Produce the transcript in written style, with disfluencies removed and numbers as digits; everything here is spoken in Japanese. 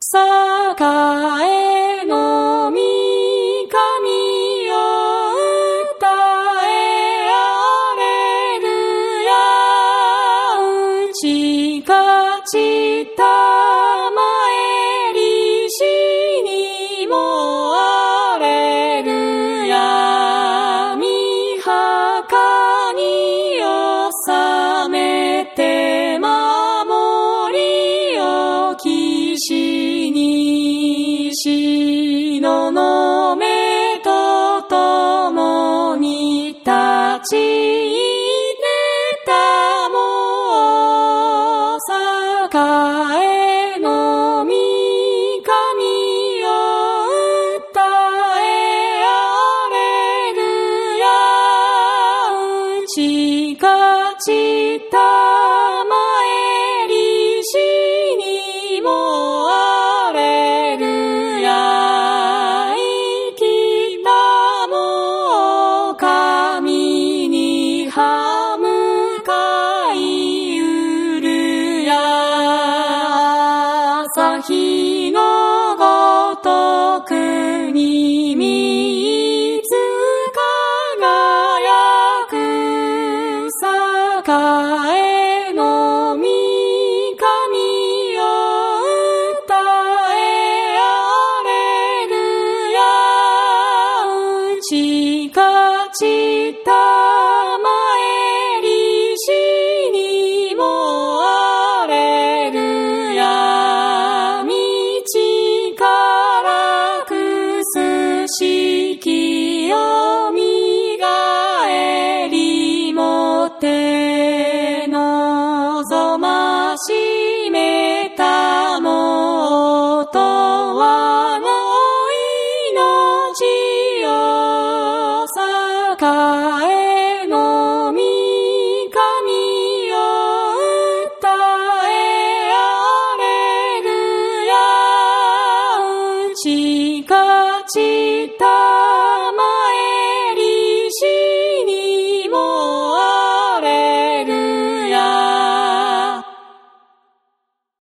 栄の御神よ歌えアレルヤ。打ち勝ちたまえりしにもアレルヤ。御墓に収めて守りよきしにしののめとともに立ち入れたも栄の御神よ歌えアレルヤ。打ち勝ちたまえりしにもアレルヤ。生きたも神に歯向かいうるや。朝日のごとくにみつ輝く栄の御神よ歌えアレルヤ。打ち勝ちたまえりしにもアレルヤ。道からくすしきよみがえりもて望ましめたもとはの命よ栄の御神よ歌えアレルヤ。打ち勝ちた